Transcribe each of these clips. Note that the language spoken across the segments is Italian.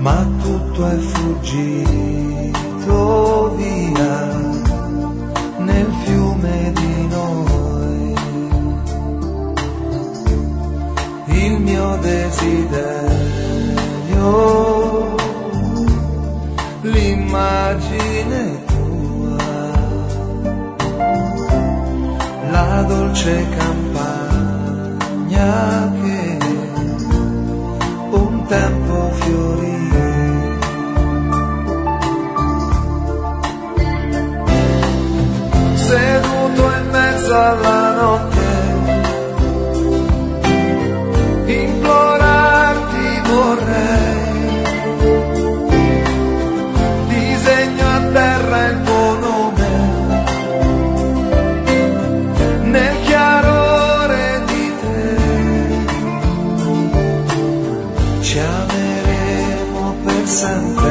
ma tutto è fuggito via nel fiume di noi. Il mio desiderio, l'immagine tua, la dolce campagna che un tempo fiorì. Seduto in mezzo alla notte, implorarti vorrei, disegno a terra il tuo nome, nel chiarore di te, ci ameremo per sempre,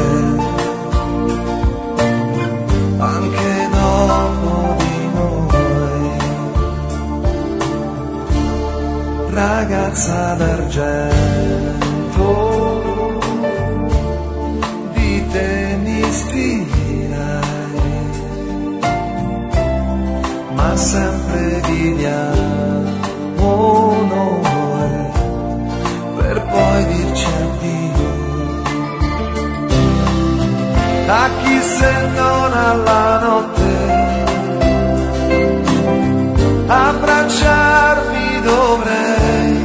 anche dopo di noi. Ragazza d'argento, di te mi ispirai, ma sempre viviamo noi per poi dirci addio. A chi se non alla notte, abbracciarmi dovrei,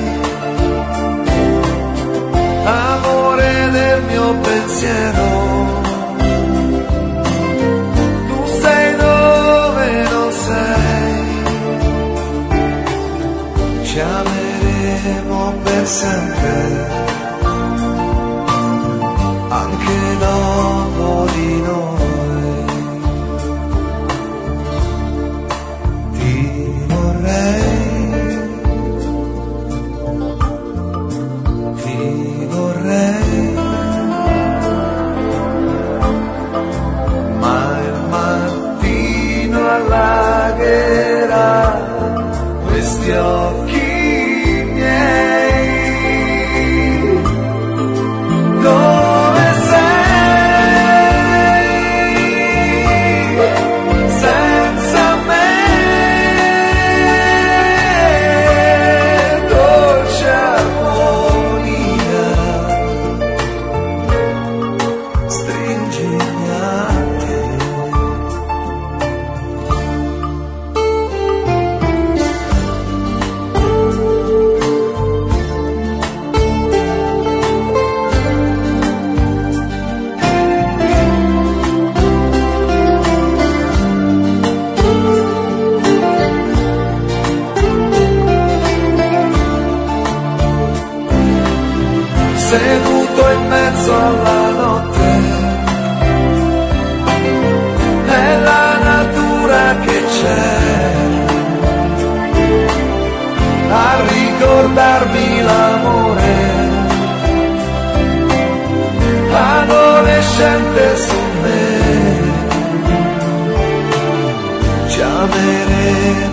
amore del mio pensiero, tu sei dove non sei, ci ameremo per sempre, anche dopo di noi. Ti vorrei, ma il mattino allagherà questi occhi miei. Dove sei senza me, dolce armonia, stringimi a te. Seduto in mezzo alla notte, è la natura che c'è a ricordarmi l'amore, adolescente su me, ci ameremo